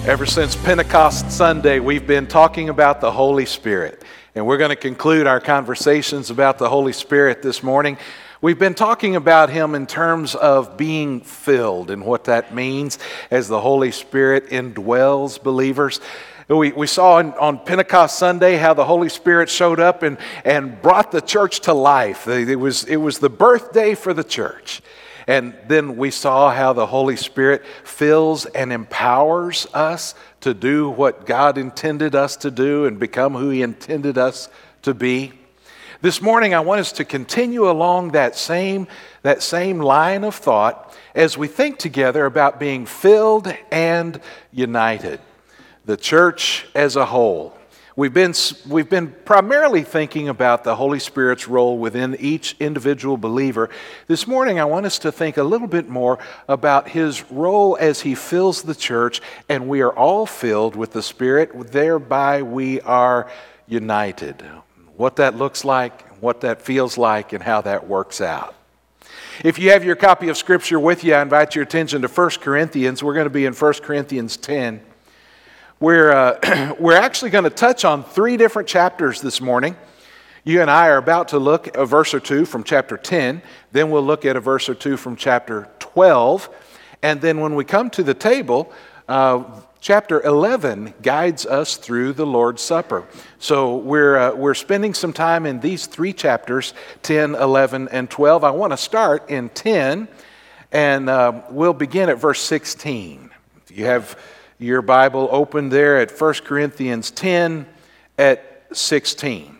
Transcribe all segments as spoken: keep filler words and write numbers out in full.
Ever since Pentecost Sunday, we've been talking about the Holy Spirit. And we're going to conclude our conversations about the Holy Spirit this morning. We've been talking about Him in terms of being filled and what that means as the Holy Spirit indwells believers. We, we saw on, on Pentecost Sunday how the Holy Spirit showed up and, and brought the church to life. It was, it was the birthday for the church. And then we saw how the Holy Spirit fills and empowers us to do what God intended us to do and become who He intended us to be. This morning, I want us to continue along that same, that same line of thought as we think together about being filled and united. The church as a whole. We've been, we've been primarily thinking about the Holy Spirit's role within each individual believer. This morning, I want us to think a little bit more about His role as He fills the church, and we are all filled with the Spirit, thereby we are united. What that looks like, what that feels like, and how that works out. If you have your copy of Scripture with you, I invite your attention to First Corinthians. We're going to be in First Corinthians ten. We're, uh, we're actually going to touch on three different chapters this morning. You and I are about to look at a verse or two from chapter ten. Then we'll look at a verse or two from chapter twelve. And then when we come to the table, uh, chapter eleven guides us through the Lord's Supper. So we're, uh, we're spending some time in these three chapters, ten, eleven, and twelve. I want to start in ten, and uh, we'll begin at verse sixteen. If you have your Bible open there at First Corinthians ten at sixteen.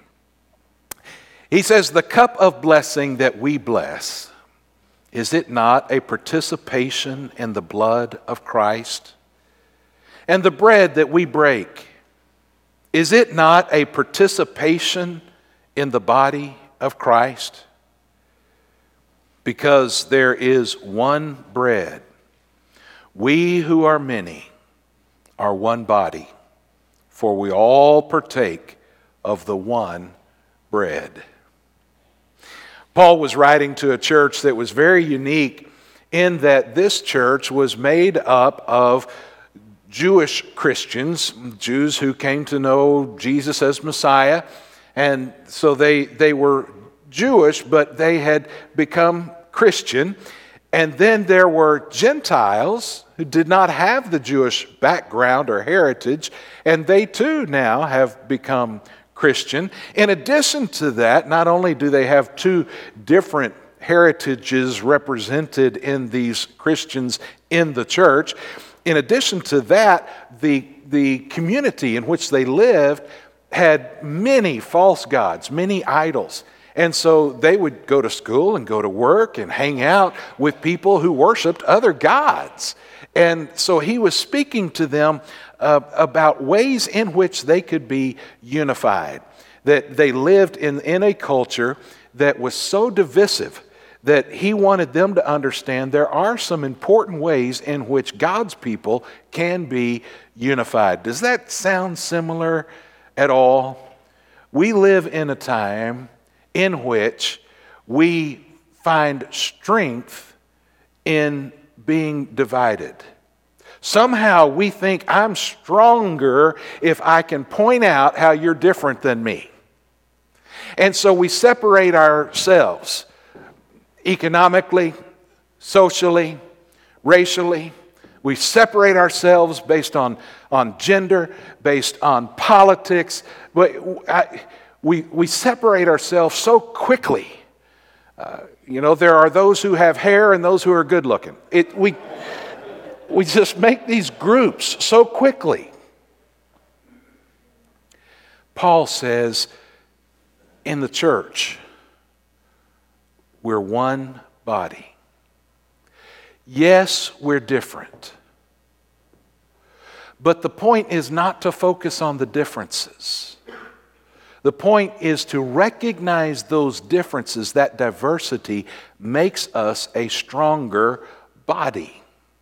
He says, "The cup of blessing that we bless, is it not a participation in the blood of Christ? And the bread that we break, is it not a participation in the body of Christ? Because there is one bread, we who are many are one body, for we all partake of the one bread." Paul was writing to a church that was very unique in that this church was made up of Jewish Christians, Jews who came to know Jesus as Messiah. And so they, they were Jewish, but they had become Christian. And then there were Gentiles who did not have the Jewish background or heritage, and they too now have become Christian. In addition to that, not only do they have two different heritages represented in these Christians in the church, in addition to that, the, the community in which they lived had many false gods, many idols. And so they would go to school and go to work and hang out with people who worshiped other gods. And so he was speaking to them uh, about ways in which they could be unified. That they lived in, in a culture that was so divisive that he wanted them to understand there are some important ways in which God's people can be unified. Does that sound similar at all? We live in a time in which we find strength in being divided. Somehow we think I'm stronger if I can point out how you're different than me. And so we separate ourselves economically, socially, racially. We separate ourselves based on, on gender, based on politics. But I, We, we separate ourselves so quickly. Uh, you know, there are those who have hair and those who are good looking. It, we, we just make these groups so quickly. Paul says, in the church, we're one body. Yes, we're different. But the point is not to focus on the differences. The point is to recognize those differences. That diversity makes us a stronger body.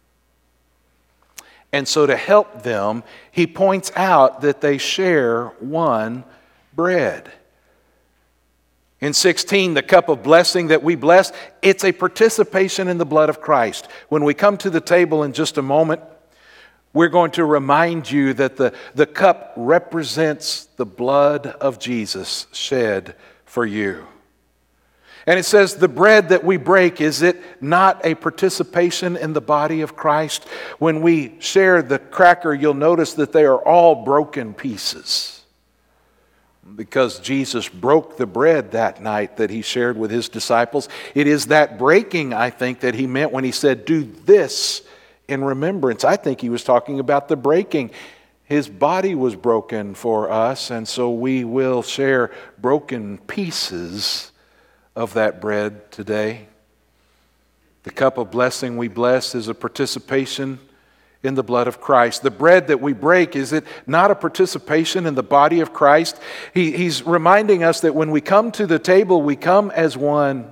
And so to help them, he points out that they share one bread. In sixteen, the cup of blessing that we bless, it's a participation in the blood of Christ. When we come to the table in just a moment, we're going to remind you that the, the cup represents the blood of Jesus shed for you. And it says the bread that we break, is it not a participation in the body of Christ? When we share the cracker, you'll notice that they are all broken pieces, because Jesus broke the bread that night that he shared with his disciples. It is that breaking, I think, that he meant when he said, do this in remembrance. I think he was talking about the breaking. His body was broken for us, and so we will share broken pieces of that bread today. The cup of blessing we bless is a participation in the blood of Christ. The bread that we break, is it not a participation in the body of Christ? He, he's reminding us that when we come to the table, we come as one.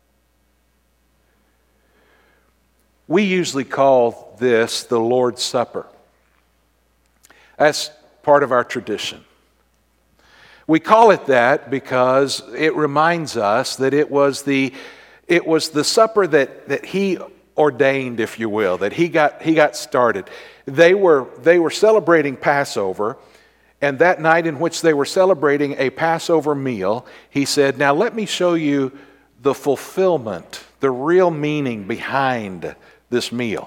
We usually call this the Lord's Supper. That's part of our tradition. We call it that because it reminds us that it was the, it was the supper that, that he ordained, if you will, that he got, he got started. They were, they were celebrating Passover, and that night in which they were celebrating a Passover meal, he said, now let me show you the fulfillment, the real meaning behind this meal.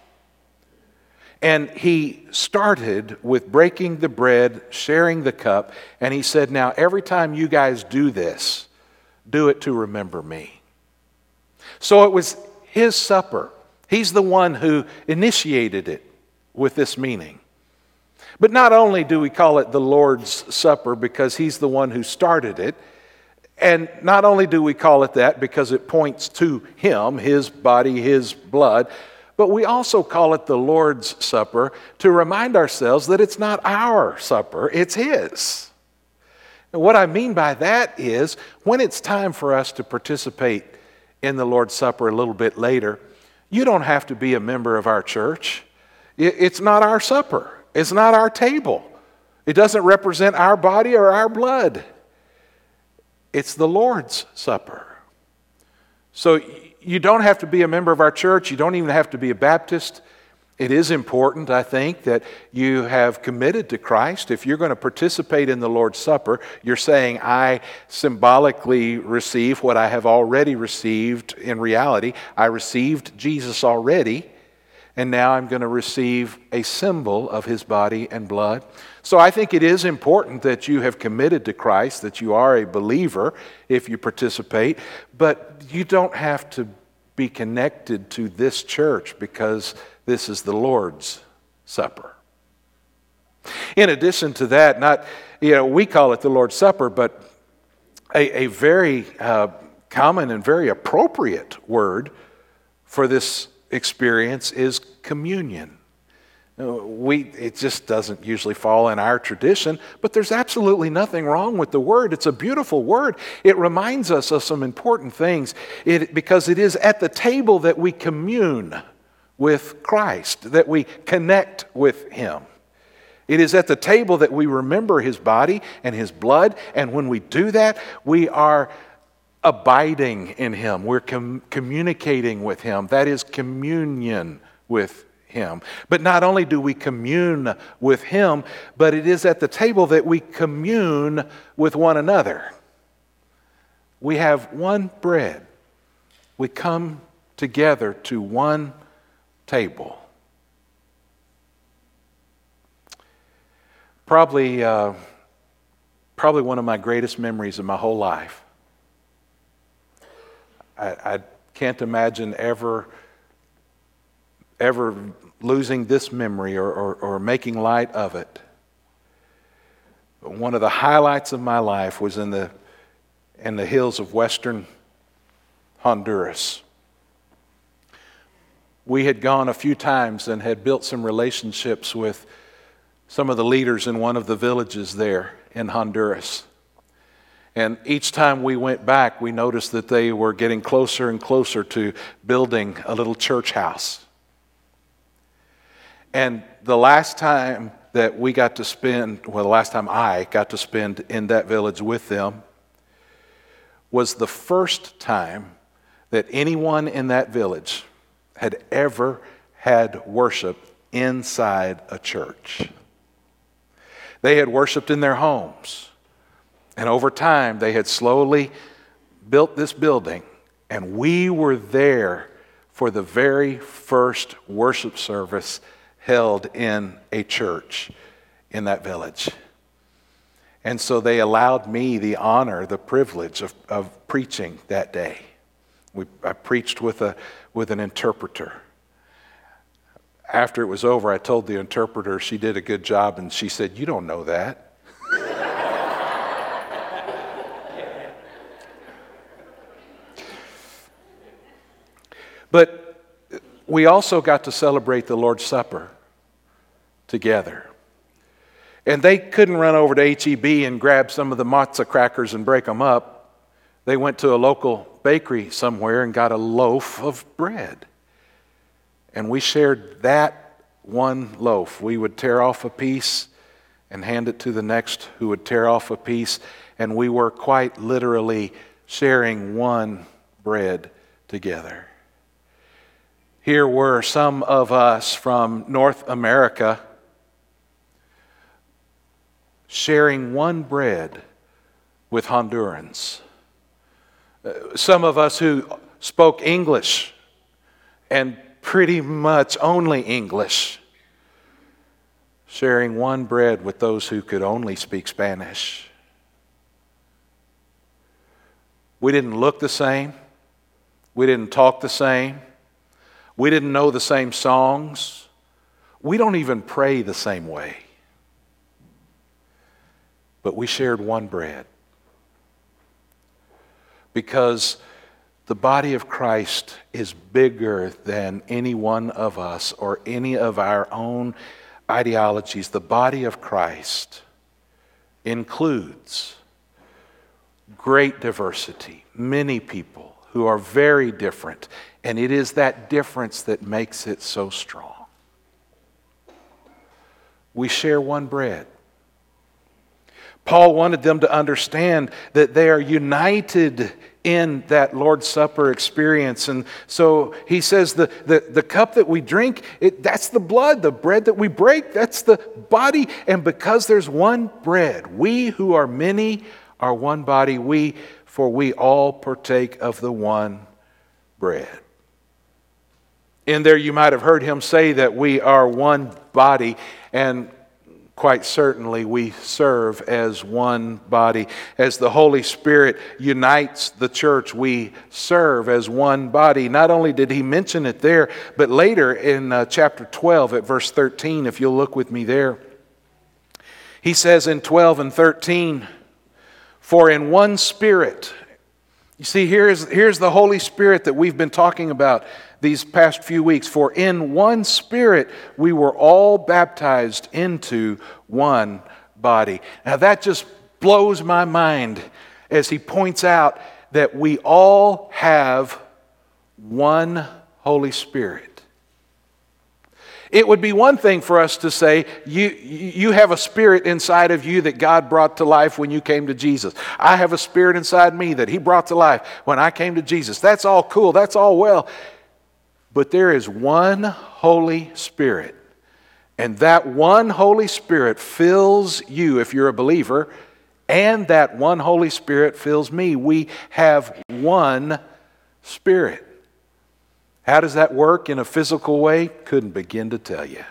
And he started with breaking the bread, sharing the cup, and he said, now every time you guys do this, do it to remember me. So it was his supper. He's the one who initiated it with this meaning. But not only do we call it the Lord's Supper because he's the one who started it, and not only do we call it that because it points to him, his body, his blood, but we also call it the Lord's Supper to remind ourselves that it's not our supper, it's his. And what I mean by that is, when it's time for us to participate in the Lord's Supper a little bit later, you don't have to be a member of our church. It's not our supper. It's not our table. It doesn't represent our body or our blood. It's the Lord's Supper. So you don't have to be a member of our church. You don't even have to be a Baptist. It is important, I think, that you have committed to Christ. If you're going to participate in the Lord's Supper, you're saying, I symbolically receive what I have already received in reality. I received Jesus already, and now I'm going to receive a symbol of his body and blood. So I think it is important that you have committed to Christ, that you are a believer if you participate, but you don't have to be connected to this church because this is the Lord's Supper. In addition to that, not, you know, we call it the Lord's Supper, but a, a very uh, common and very appropriate word for this experience is communion. We, it just doesn't usually fall in our tradition, but there's absolutely nothing wrong with the word. It's a beautiful word. It reminds us of some important things it, because it is at the table that we commune with Christ, that we connect with him. It is at the table that we remember his body and his blood, and when we do that, we are abiding in him. We're com- communicating with him. That is communion with him. But not only do we commune with him, but it is at the table that we commune with one another. We have one bread. We come together to one table. Probably, uh, probably one of my greatest memories of my whole life. I, I can't imagine ever, ever losing this memory or, or, or making light of it. But one of the highlights of my life was in the in the hills of western Honduras. We had gone a few times and had built some relationships with some of the leaders in one of the villages there in Honduras. And each time we went back, we noticed that they were getting closer and closer to building a little church house. And the last time that we got to spend, well, the last time I got to spend in that village with them was the first time that anyone in that village had ever had worship inside a church. They had worshiped in their homes. And over time, they had slowly built this building. And we were there for the very first worship service held in a church in that village. And so they allowed me the honor, the privilege of, of preaching that day. We, I preached with a with an interpreter. After it was over, I told the interpreter she did a good job, and she said, "You don't know that." But we also got to celebrate the Lord's Supper together. And they couldn't run over to H E B and grab some of the matzah crackers and break them up. They went to a local bakery somewhere and got a loaf of bread. And we shared that one loaf. We would tear off a piece and hand it to the next who would tear off a piece. And we were quite literally sharing one bread together. Here were some of us from North America sharing one bread with Hondurans. Uh, some of us who spoke English and pretty much only English, sharing one bread with those who could only speak Spanish. We didn't look the same. We didn't talk the same. We didn't know the same songs. We don't even pray the same way. But we shared one bread. Because the body of Christ is bigger than any one of us or any of our own ideologies. The body of Christ includes great diversity, many people who are very different, and it is that difference that makes it so strong. We share one bread. Paul wanted them to understand that they are united in that Lord's Supper experience. And so he says the, the, the cup that we drink, it, that's the blood. The bread that we break, that's the body. And because there's one bread, we who are many are one body. We, for we all partake of the one bread. In there you might have heard him say that we are one body, and quite certainly we serve as one body. As the Holy Spirit unites the church, we serve as one body. Not only did he mention it there, but later in uh, chapter twelve at verse thirteen, if you'll look with me there, he says in twelve and thirteen, "For in one Spirit," you see, here's, here's the Holy Spirit that we've been talking about these past few weeks. "For in one Spirit we were all baptized into one body." Now that just blows my mind as he points out that we all have one Holy Spirit. It would be one thing for us to say, you, you have a spirit inside of you that God brought to life when you came to Jesus. I have a spirit inside me that he brought to life when I came to Jesus. That's all cool. That's all well. But there is one Holy Spirit. And that one Holy Spirit fills you if you're a believer. And that one Holy Spirit fills me. We have one Spirit. How does that work in a physical way? Couldn't begin to tell you.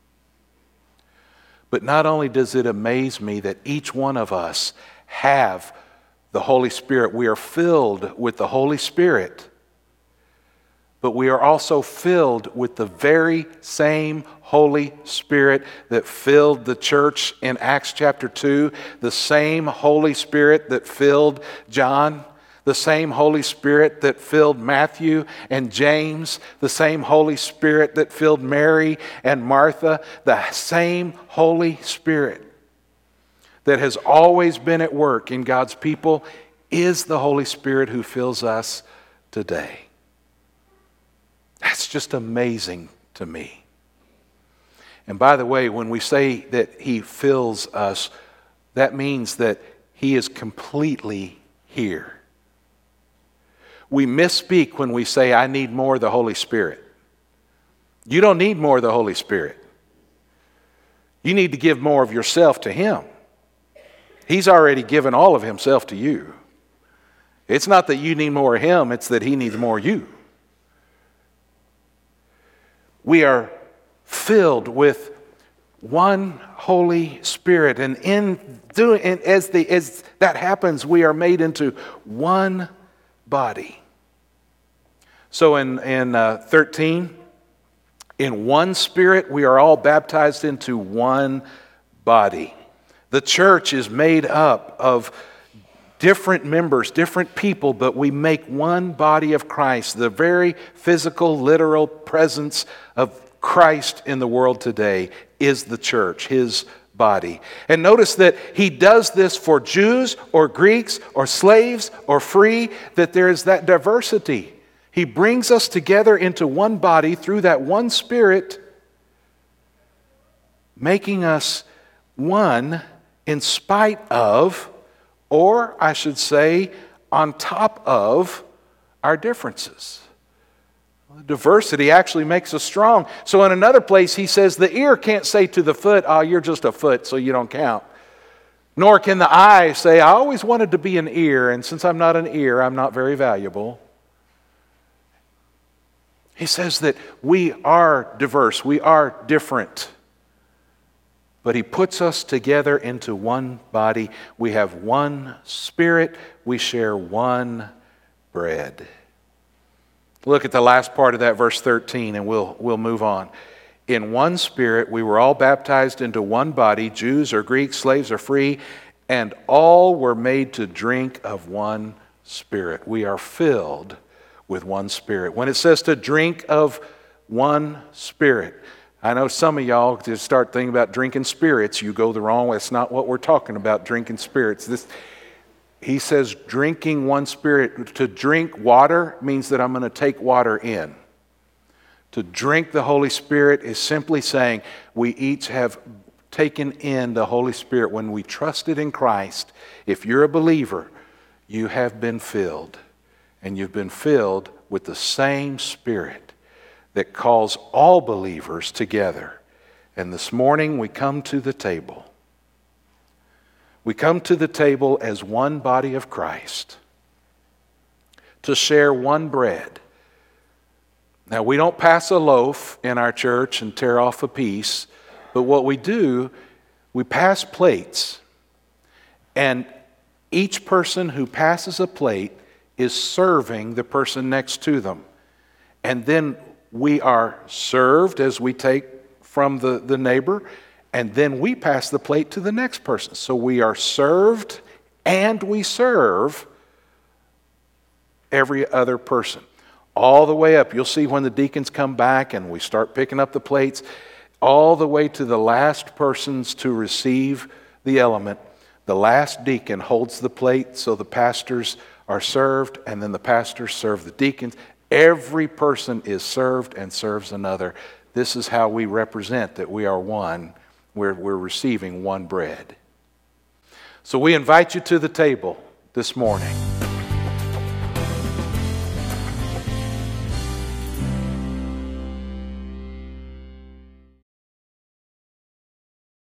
But not only does it amaze me that each one of us have the Holy Spirit, we are filled with the Holy Spirit, but we are also filled with the very same Holy Spirit that filled the church in Acts chapter two, the same Holy Spirit that filled John, the same Holy Spirit that filled Matthew and James, the same Holy Spirit that filled Mary and Martha, the same Holy Spirit that has always been at work in God's people is the Holy Spirit who fills us today. That's just amazing to me. And by the way, when we say that he fills us, that means that he is completely here. We misspeak when we say, I need more of the Holy Spirit. You don't need more of the Holy Spirit. You need to give more of yourself to Him. He's already given all of Himself to you. It's not that you need more of Him, it's that He needs more of you. We are filled with one Holy Spirit, and in doing, and as the as that happens, we are made into one body. So in in uh, thirteen, in one Spirit, we are all baptized into one body. The church is made up of different members, different people, but we make one body of Christ, the very physical, literal presence of Christ in the world today is the church, His body. And notice that He does this for Jews or Greeks or slaves or free, that there is that diversity. He brings us together into one body through that one Spirit, making us one in spite of, or I should say, on top of our differences. Diversity actually makes us strong. So in another place, he says the ear can't say to the foot, oh, you're just a foot, so you don't count. Nor can the eye say, I always wanted to be an ear, and since I'm not an ear, I'm not very valuable. He says that we are diverse, we are different. But He puts us together into one body. We have one Spirit. We share one bread. Look at the last part of that verse thirteen, and we'll, we'll move on. In one Spirit, we were all baptized into one body, Jews or Greeks, slaves or free, and all were made to drink of one Spirit. We are filled with one Spirit. When it says to drink of one Spirit, I know some of y'all just start thinking about drinking spirits. You go the wrong way. It's not what we're talking about, drinking spirits. This, he says drinking one Spirit. To drink water means that I'm going to take water in. To drink the Holy Spirit is simply saying we each have taken in the Holy Spirit. When we trusted in Christ, if you're a believer, you have been filled. And you've been filled with the same Spirit that calls all believers together. And this morning we come to the table. We come to the table as one body of Christ to share one bread. Now, we don't pass a loaf in our church and tear off a piece, but what we do, we pass plates. And each person who passes a plate is serving the person next to them. And then we are served as we take from the, the neighbor, and then we pass the plate to the next person. So we are served and we serve every other person. All the way up, you'll see when the deacons come back and we start picking up the plates, all the way to the last persons to receive the element. The last deacon holds the plate so the pastors are served, and then the pastors serve the deacons. Every person is served and serves another. This is how we represent that we are one. We're, we're receiving one bread. So we invite you to the table this morning.